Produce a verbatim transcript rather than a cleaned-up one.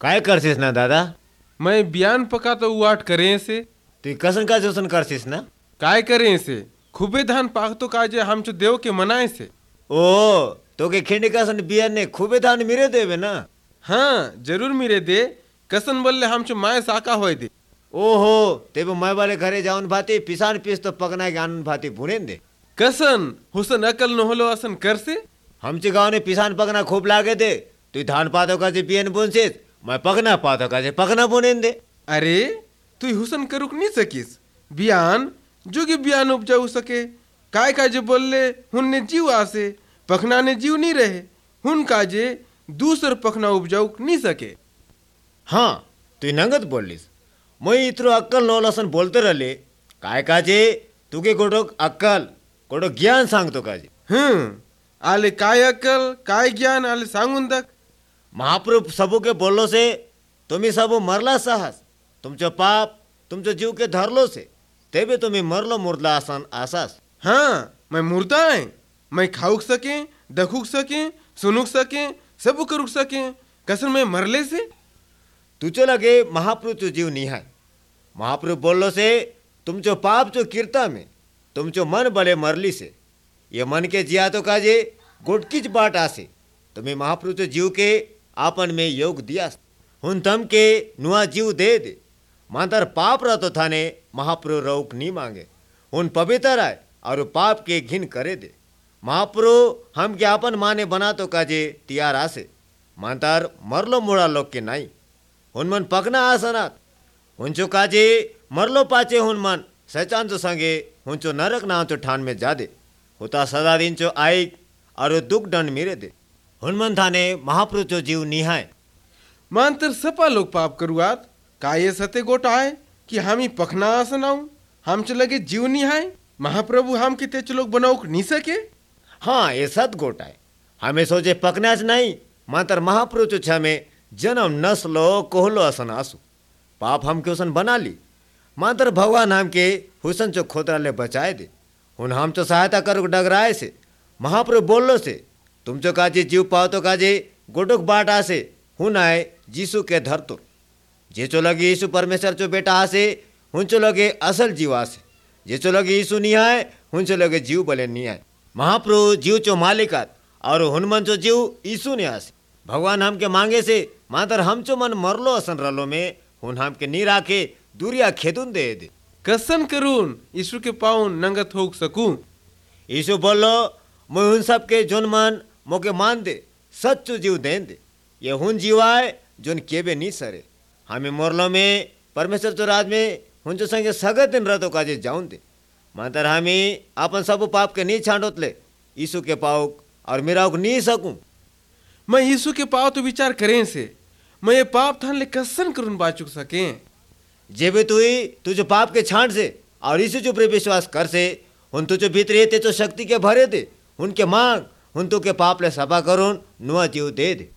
काय करसीस ना दादा? मैं बयान पका तो वाट करें से तू कसन का जोसन करसीस ना? काय करें से खूबे धान पाक तो काजे हम जो देव के मनाए से। ओ तो के खिंड कसन बियाने खूबे धान मिरे देवे ना? हाँ जरूर मिरे दे कसन बोले हम जो माए साका होए दे। ओहो तेबे मैं वाले घरे जाऊन भाती पिसान पीस तो पकना के आनन भाती भुनेन दे। कसन हुसन अकल न होलो असन कर से। हमचे गाँव ने पिसान पकना खूब लागे दे। तू धान पातो का जे बियन बुनसीस मैं पकना पातो का जे पकना बुनेन दे। अरे तू हुसन करुक नहीं सकीस बियान जो कि बियान उपजाऊ सके काय काजे बोले हुन जीव आसे पखना ने जीव नहीं रहे हुन काजे दूसर पखना उपजाऊ नहीं सके। हाँ तू नंगत बोलिस मैं इतरो अक्कल नोलसन बोलते रहले काय काजे तू के गोटोक अक्कल गोटो ज्ञान सांगतो काजे। हम्म आले काय अक्कल काय ज्ञान आले सांगून तक महाप्रभु सबू के बोललो से तुम्ही सबू मरला साहस तुमचो पाप तुमचो जीव के धरलो से तेबे तुम्ही मरलो मुर्दला आसन आसास। हाँ मैं मुर्दा है मैं खाऊक सके दखुक सके सुनुक सके सब करुक सके कसर में मरले से तुझो लगे महाप्रभु तो जीव नहीं है। महाप्रभु बोलो से तुमचो पाप जो कीर्ता में तुमचो मन बले मरली से ये मन के जिया तो काजे गुटकीच बाट आसे तुम्हें महाप्रभु तो जीव के आपन में योग दिया हुन तम के नुआ जीव दे दे मातर पाप रहतो थाने महाप्रभु रोक नहीं मांगे उन पवित्र आए और पाप के घिन करे दे। महाप्रभु हम के आपन माने बना तो काजे तियार आसे मातर मरलो मुड़ा लोग के नहीं हुन मन पकना आसनात हुंचो काजे मरलो पाचे हुन मन सचान तो संगे हुंचो नरक ना तो ठान में जा दे होता सदा दिन चो आई और दुख दंड मिरे दे हुन मन थाने महाप्रभु चो जीव निहाय मानतर सपा लोग पाप करुआत का ये सते गोट आए कि हम ही पखना आसन आऊं हम च लगे जीव नहीं आए महाप्रभु हम के तेच लोग बनाओ नहीं सके। हाँ ये सत गोट आए हमें सोचे पकनाच नहीं मातर महाप्रभु चो छमे जन्म नस्लो कोहलो असन आसु पाप हम के उसन बना ली मातर भगवान हम के हुसन चो खोतरा ले बचाए दे हुन हम चो सहायता करो डगराए से महाप्रभु बोलो से तुम चो काजे जीव पाओ तो काजे गोटुक बाट आसे हुन आए जीसु के धरतो जे चो लगे यीशु परमेश्वर चो बेटा आसे हुन चो लगे असल जीव आसे जे चो लगे यीशु नहीं आए हुन चो लगे जीव बले नहीं आए। महाप्रभु जीव चो मालिकात और हुन मन चो जीव यीशु ने आसे भगवान हम के मांगे से मातर हम चो मन मरलो असन रलो में हुन हम के नी राखे दूरिया खेदुन दे दे कसन करून यीशु के पाउन नंगत होक सकूं। यीशु बोलो मैं उन सब के जोन मन मोके मान दे सच्चो जीव देन दे ये हुन जीवाए जोन केबे नहीं सरे हमें मोरलो में परमेश्वर चो राज में हुन चो संगे सगत दिन रतो काजे जाऊन दे मातर हमें अपन सब पाप के नहीं छांडोतले यीशु के पाओक और मेरा नहीं सकूं। मैं यीशु के पाव तो विचार करें से मैं ये पाप थान ले कसन करून बाचुक सके जेबे तू ही तुझो पाप के छांट से और यीशु चो पर विश्वास कर से हुन तुझो भीतर ते तो शक्ति के भरे दे उनके मांग हुन तो के पाप ले सभा करून नुआ जीव दे दे।